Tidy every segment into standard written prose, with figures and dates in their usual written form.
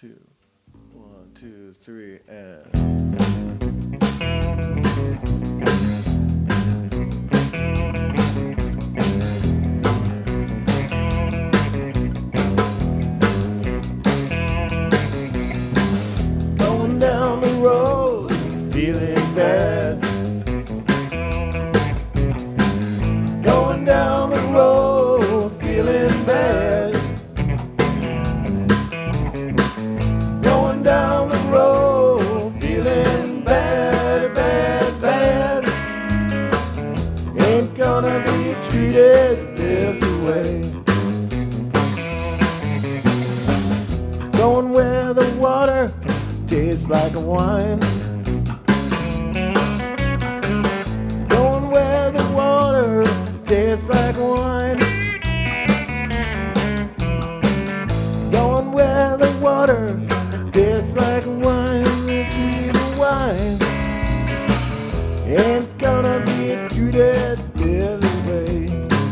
two, 1, 2, 3, and. Going down the road, feeling bad. Going down the road, feeling bad. Going down the road, feeling bad, bad, bad. Ain't gonna be treated this way. Going where the water tastes like wine. Going where the water tastes like wine. Going where the water tastes like wine, sweet wine. Ain't gonna be treated this way.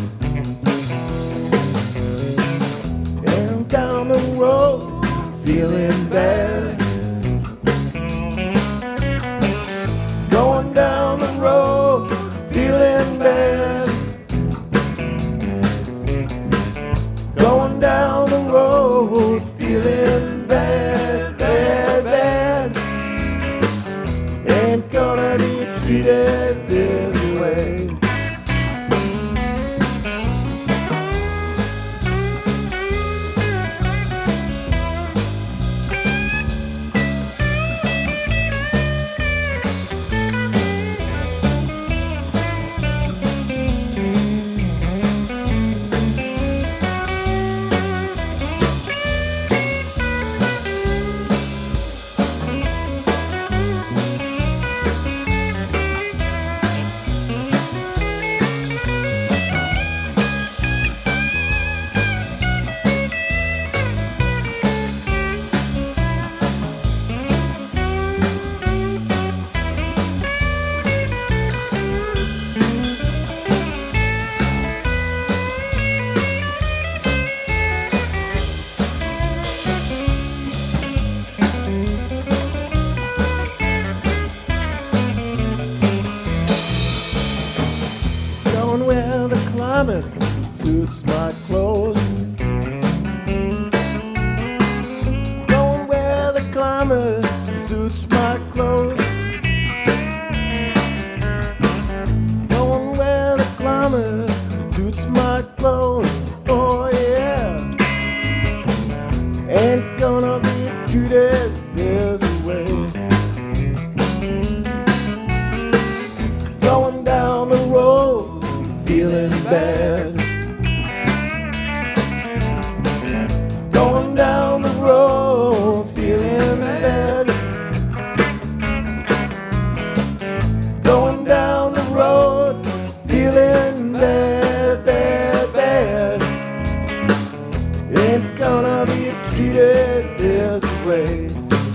And down the road, feeling bad. Going down the road, feeling bad. Going down the road, feeling bad, bad, bad. Ain't gonna be treated this way. Going where the climate suits my clothes. Going where the climate suits my clothes. Going where the climate suits my clothes. Oh yeah. Ain't gonna be treated this way. Going down the road, feeling bad. Going down the road, feeling bad. Going down the road, feeling bad, bad, bad. Ain't gonna be treated this way.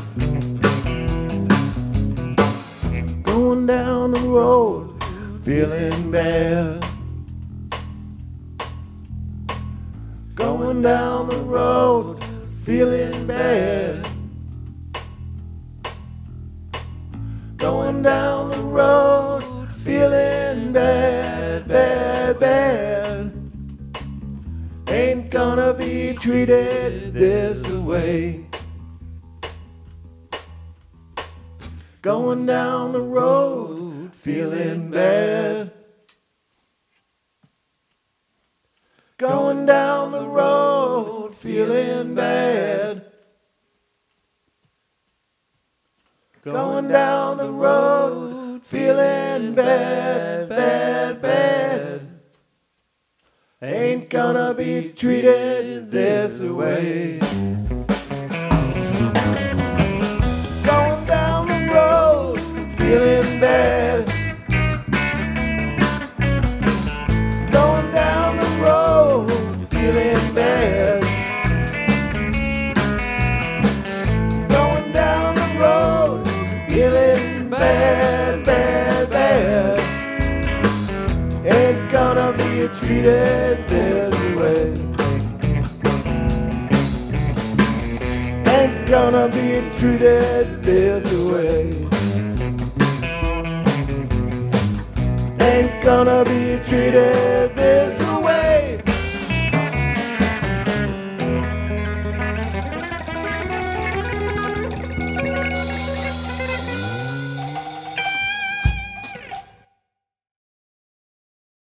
Going down the road, feeling bad. Going down the road, feeling bad. Going down the road, feeling bad, bad, bad. Ain't gonna be treated this way. Going down the road, feeling bad. Going down the road, feeling bad. Going down the road, feeling bad, bad, bad. Ain't gonna be treated this way. Going down the road, feeling bad. Going down the road, feeling bad. Going down the road, feeling bad, bad, bad. Ain't gonna be treated this way. Ain't gonna be treated this way. Ain't gonna be treated this way.